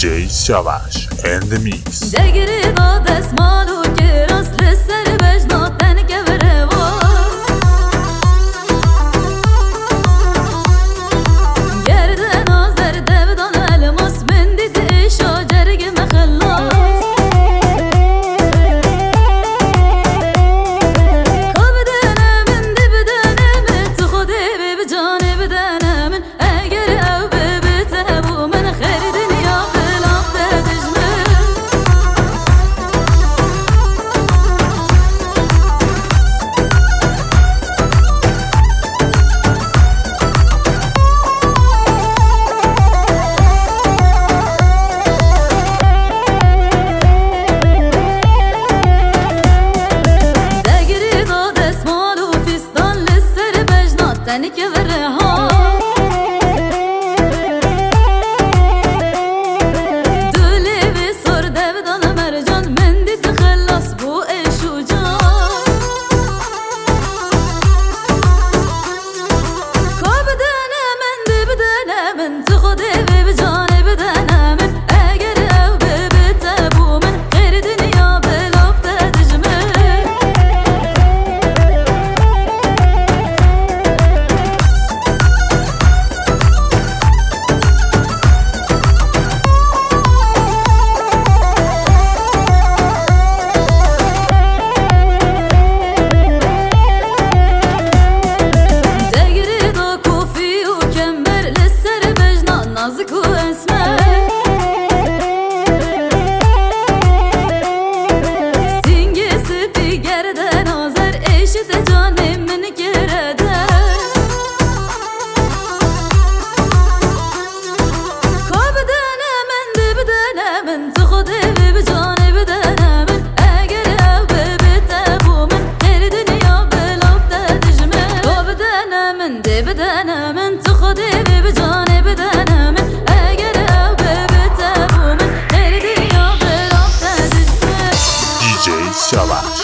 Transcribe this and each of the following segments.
DJ Savage and the Mix. دگری دا دستمالو که راست لسر بجنا تنگه بره واز گرده نازر دبدان الماس من دید ایشا جرگ مخلاص کاب دنه من دی بدنه من تو خوده بی بجانه بدنه من اگر او بی بتهبو من خیر دنیا بلام تدجمه تنك برها دولي بصور دبدان مرجان من دي تخلص بو ايش وجان كوب دانا من دي بدانا من تخدي بجاني بدانا من اگر او ببتابو من غير دنيا بلوب تدجمل نازك واسمر سینگی سپی گرده نازر ایشت جانم من گرده کاب دنه من دی بدنه من تو خوده بی بجانه بدنه من اگر او ببتابو من غیر دنیا بلوب تدجمه کاب دنه من دی بدنه من تو خوده بی بجانه بدنه من DJ Savage.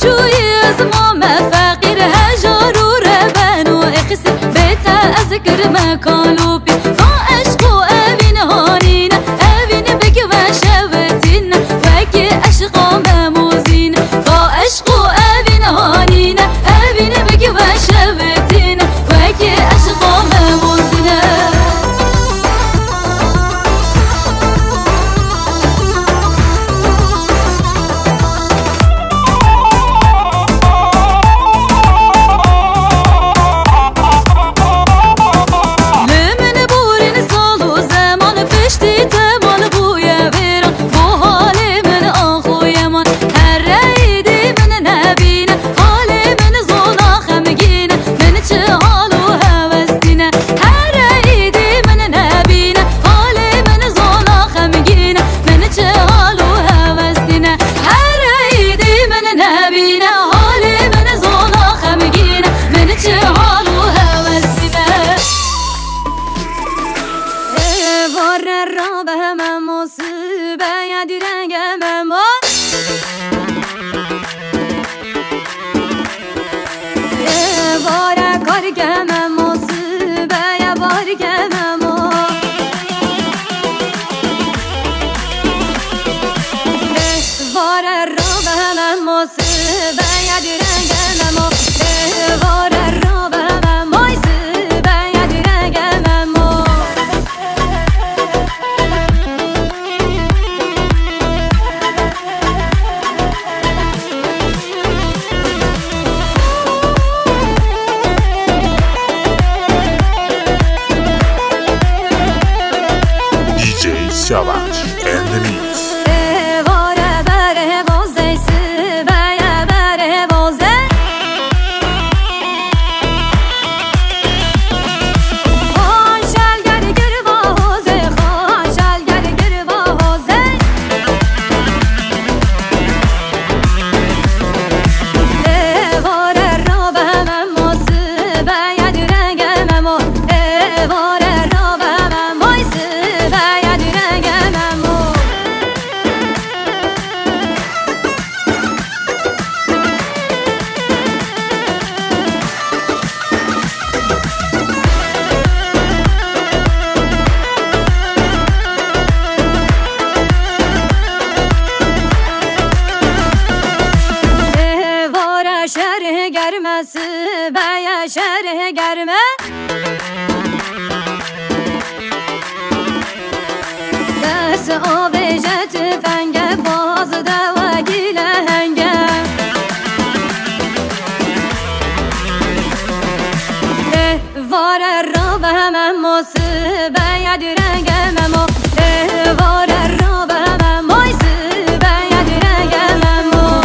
شوي زمام فقير هجر وربان واخسر بيت أذكر ما كانوا بي عشق وأبين هانينا أبين بك وشوتينا وكي عشق مموزين عشق وأبين هانينا أبين بك وشوتينا وكي عشق مموزين Siavash and the Mix. Baya şerh germe Ders o vejet fenge bazı deva gile henge Var errabe hemen mosu baya direnge memo Var errabe hemen mosu baya direnge memo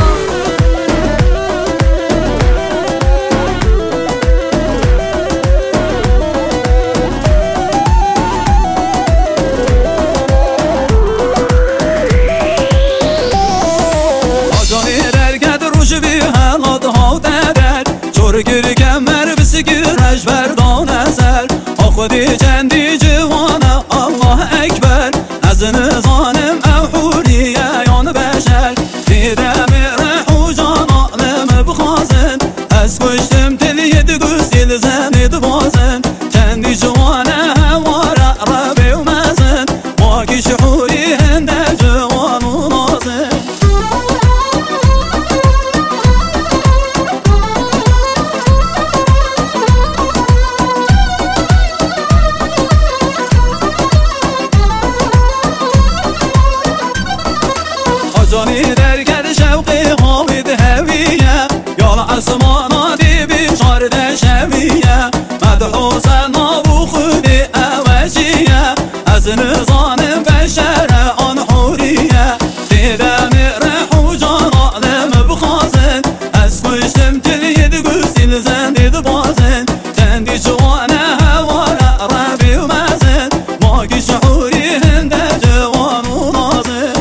گرش بردان اثر آخودی چندی جوانه الله اکبر از نظانم اوحوری یان بشر دیدم رحو جان آلم بخوازن از کشتم تلید گوزیل زنید بازن چندی جوانه هواره ربی و مزن واقی شعوری هنده جوان و نازن جانی درگرد شوقی حامد هویه یال اسمانا دی بیشارد شویه مدحو سنا بو خودی اوجیه از نظانم بشر آن حوریه دیدم رحو جان آدم بخوازن از کشتم تلید گوزیل زندید بازن چندی جوانه هواره ربی و مزن ماگی شعوری هنده جوان و نازن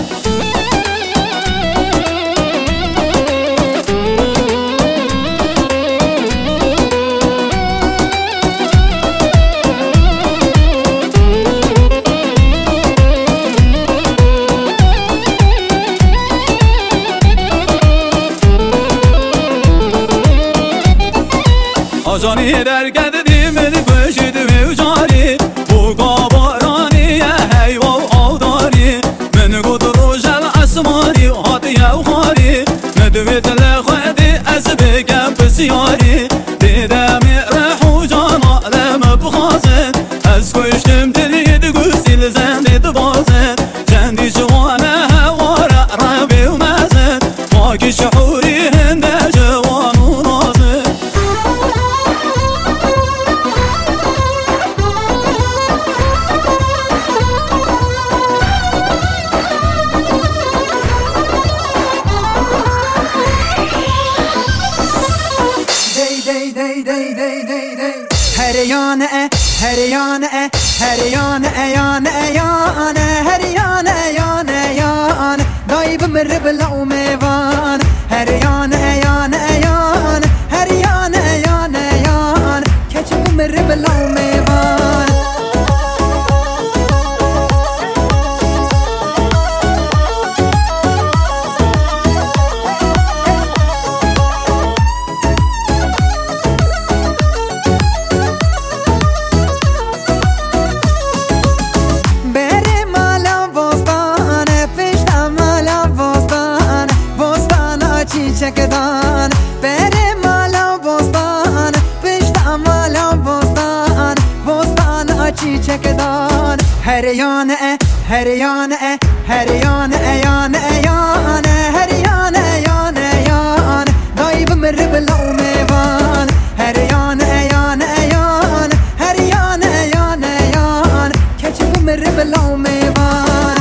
آجانی در گددی من بشید و جاری بوگا بارانی حیوا آداری من گود روشل اسمانی هاتی و خاری ندویت لخوادی از بگم بسیاری دیدم رحو جانا لم بخازن از کشتم دلی دگوسیل زندید بازن جندی جوانه هواره ربی و مزن ماکی شعوری هنده جوان و نازن هریانه هریانه هریانه یانه یانه هریانه یانه یانه دای بمر بلا میوان هریانه یانه یانه هریانه یانه یانه کچ بمر بلا میوان چکدان بره مالا بستان پشت مالا بستان بستان آچی چکدان هریانه هریانه هریانه یانه یانه هریانه یانه یانه دای بمر بلا میوان هریانه یانه یانه هریانه یانه یانه کچ بمر بلا میوان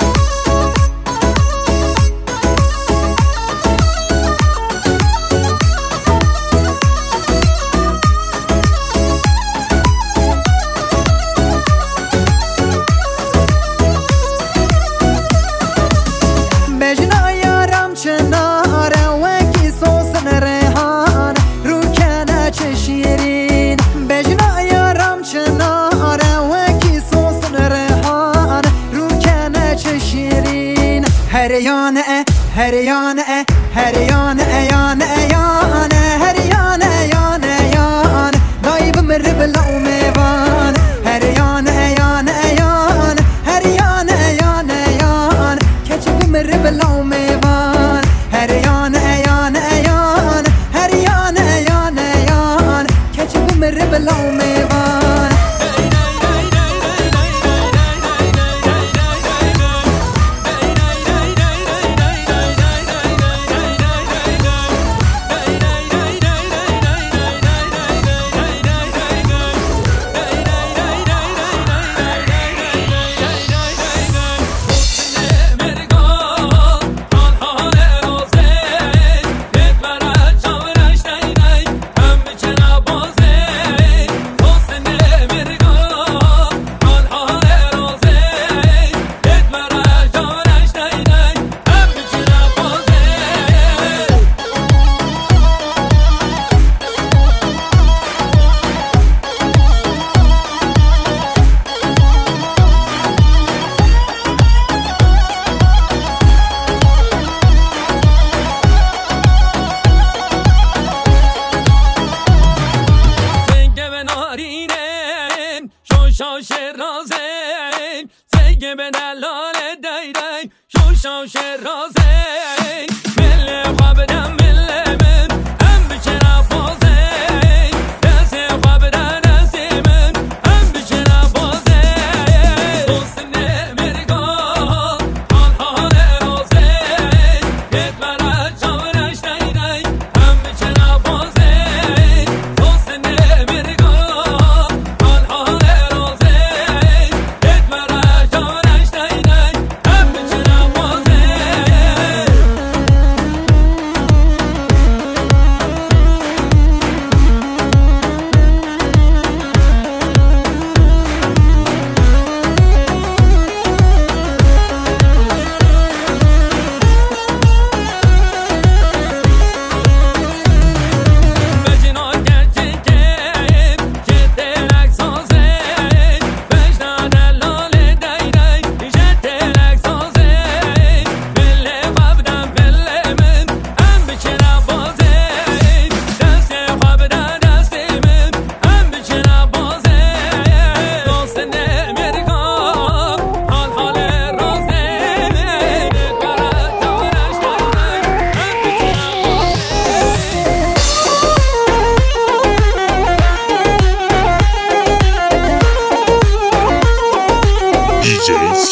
هریانه هریانه هریانه یانه یانه هریانه یانه یانه دای بمر بلا میوان هریانه یانه یانه هریانه یانه یانه کچ بمر بلا میوان هریانه یانه یانه هریانه یانه یانه کچ بمر بلا میوان شوش رازین زیگ به دلال دیدی شوش رازین مل خواب دم مل من هم بچرا بازین دست خواب دست من هم بچرا بازین دوست نمیرگاه حال رازین یه برا چاورش دیدی هم بچرا بازین دوست نمیرگاه حال رازین یه برا چاورش دیدی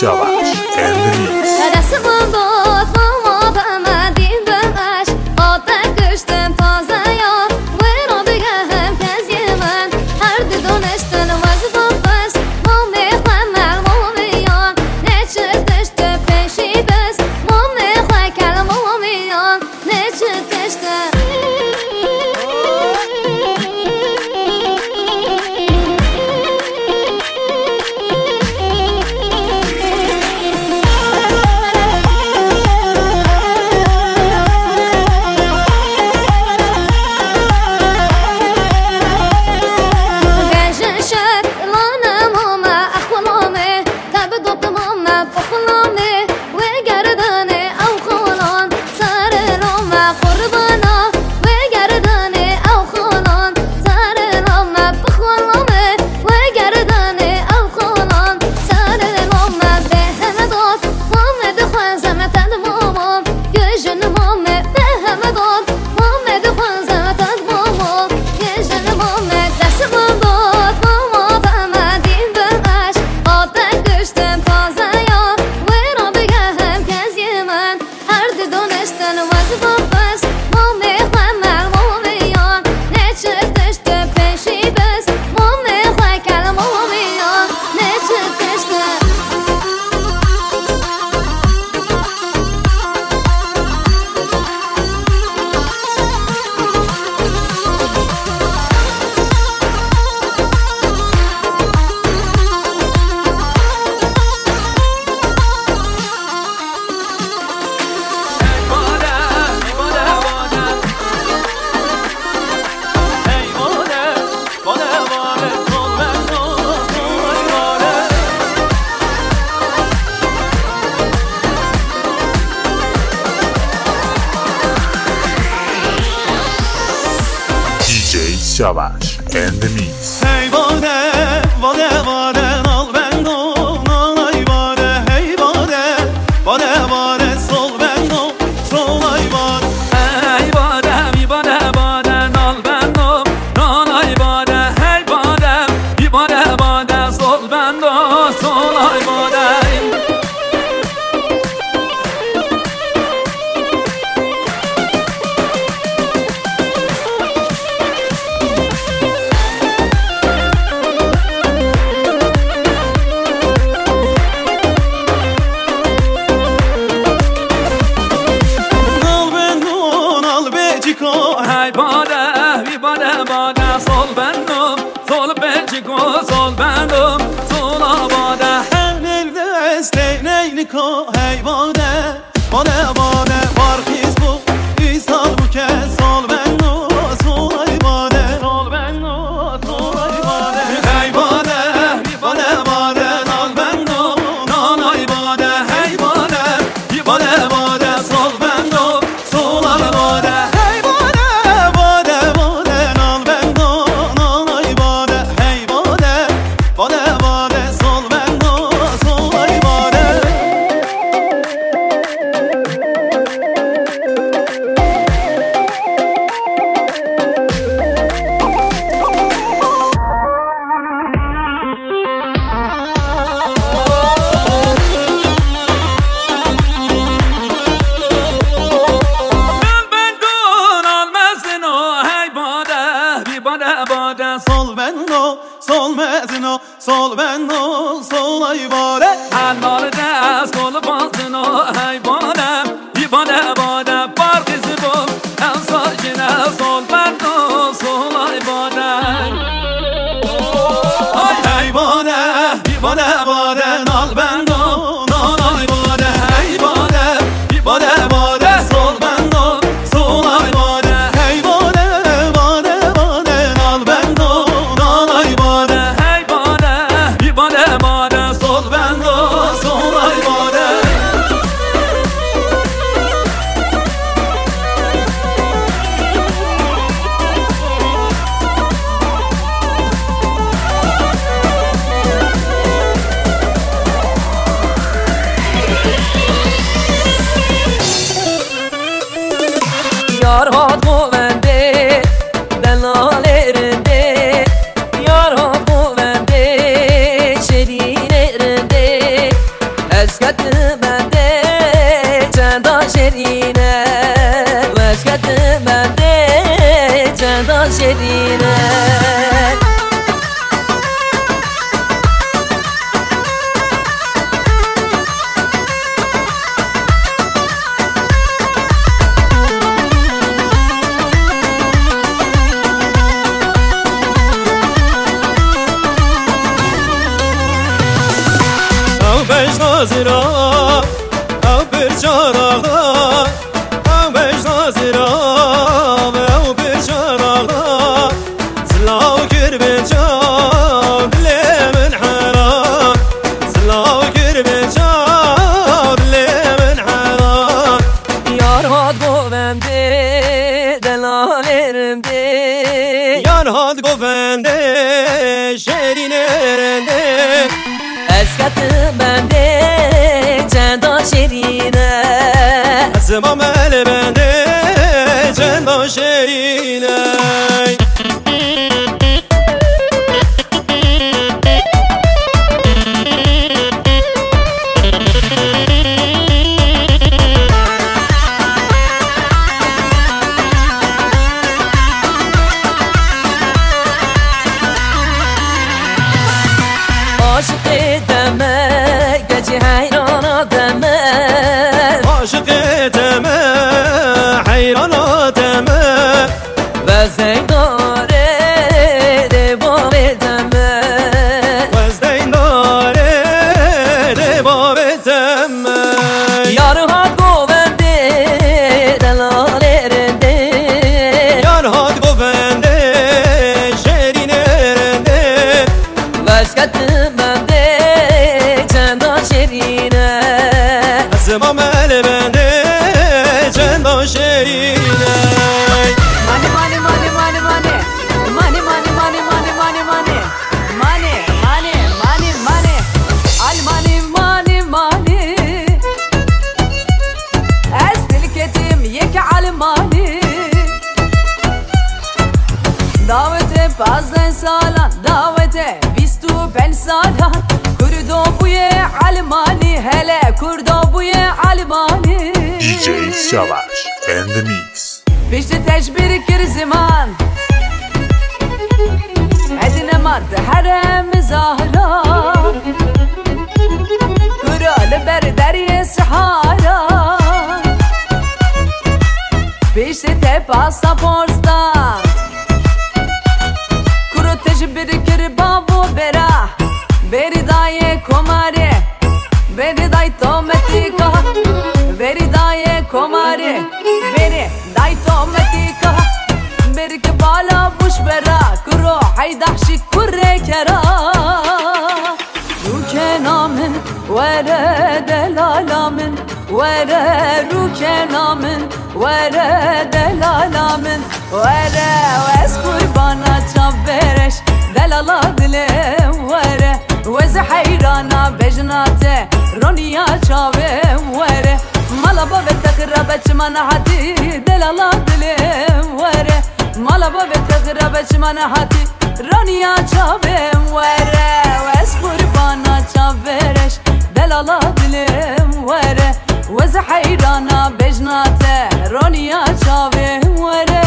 Savage and the Mix. دستم داد ما فهمدیم بهش آتک کشتم تازه یار و را بگهم کسی من هر دونشتن وزد بس ما میخوام ما میان نچه تشت پیشی بس ما میخوام کلم ما میان نچه تشت Savage and the Mix. Hey bode, bode, bode, al bendo, nalay bode. Hey bode, bode, bode, sol bendo, solay bode. Hey bode, mi bode, bode, al bendo, nalay bode. Hey bode, mi bode, bode, sol bendo, solay bode. Hey bode, mi bode, bode, sol bendum, sol beçiko, sol bendum, sola bode. Her nerede esteyneyni ko. Hey bode, bode, bode, var kız bu. İsal bu kez sol bendo, solay bode. Sol bendo, solay bode. Hey bode, mi bode, bode, al bendo, nalay bode. Hey bode, mi bode, bode, sol bendo, solay bode. Sol bendo, sol mezino, sol bendo, solay bode. Annar da sol bazno, hey bode, mi bode, bode, parkız bu. En saçına sol bendo, solay bode. Hey bode, mi bode, bode, al bendo, nalay bode. Hey bode, mi bode, bode, sol bendo, solay bode. Hey bode, bode, bode, al bendo, nalay bode. Hey bode, mi bode, bode, sol bendo, Solay bode. شرینه زرا او برجارا او بجنا زرا او برجارا زلاو كر بجاب لي من حرام زلاو كر بجاب لي من حرام یار هات گویم ده دلاورم ده یار هات گویم ده شیرین رنده اسکت بنده چند شیرینه زمام بنده چند شیرینه عاشق دمه گجی حیران دمه عاشق دمه حیران دمه وزن داره دباب دمه وزن داره دباب دمه یار هات گوونده دلاله رنده یار هات گوونده شیرین رنده وشکت بنده چند شیرینه زمام بنده چند شیرینه Money, money, money, money, money. Money, money, money, money, money, money. Money, money, money, money. Al money, money, money. Ez dilketim yek al money. Davete pazden salan, davete bistu ben salan. Kurdo buye al money, hele kurdo buye al money. DJ Savaş and the Mix. بيشت تجبير كر زمان عدنا مد حرم زهرا كرال بردري سحارا بيشت باسابورستان كرو تجبير كر بابو برا بری دای کماره بری دای تومتیکا بری دای کماره بری دای تومتیکا بری که بالا بوش برا کرو حیدخشی کره کرا رو کنامن وره دلالامن وره رو کنامن وره دلالامن وره وز قربانا چابرش دلالا دلم وره وز حیرانا بجناته رونیا چاوم وره مالا بابا تقربه چمن حتی دلالا دلم وره مالا بابا تقربه چمن حتی رونیا چاوم وره وز قربانا چاورش دلالا دلم وره وز حیرانا بجناته رونیا چاوم وره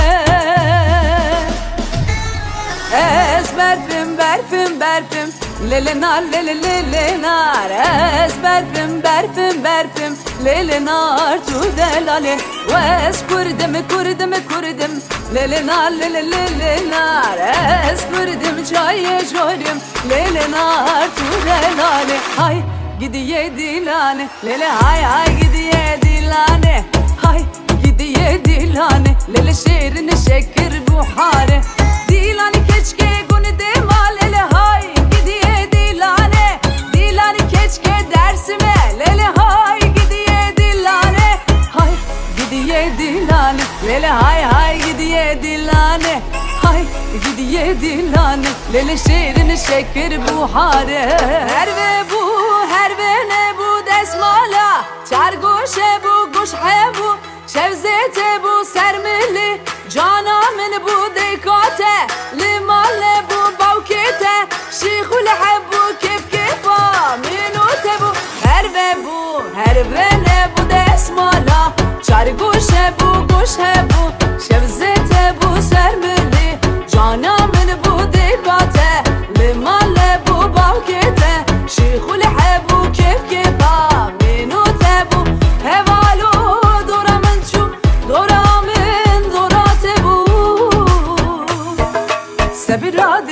Es berfim berfim berfim lele nar lele nar Es berfim berfim berfim lele nar tu delale Es kurdim kurdim kurdim lele nar lele nar Es kurdim çayı jorim lele nar tu delale Hay gidiye dilane lele hay hay gidiye dilane Hay gidiye dilane lele şehrin şeker buhare Dilani keşke guni demal lele hay gidiye dilane Dilani keşke dersime lele hay gidiye dilane Hay gidiye dilane lele hay hay gidiye dilane Hay gidiye dilane lele şehrin şeker buhare Her ve ne bu desmala Çargoşe bu guşhe bu Şevzete bu sermili Cana min bu dekate Limale bu bavkete Şikhul habbu kif kifa Minute bu Her ve ne bu desmala Çargoşe bu guşhe bu Şevzete bu sermili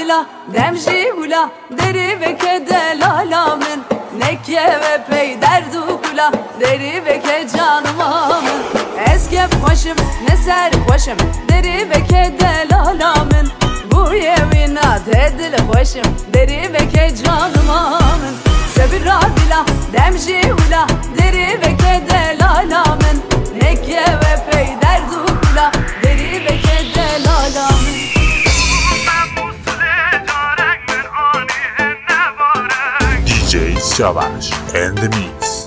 bila demji hula deri ve kedela min nekke ve pey derdu kula deri ve ke canıma eske başım ne ser başım deri ve kedela min bu yevina tedil başım deri ve ke canıma sebira bila demji hula deri ve kedela min nekke ve pey derdu kula deri ve kedela min DJ Savaş and the Mix.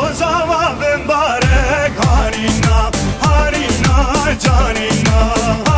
Harina, Harina, Janina.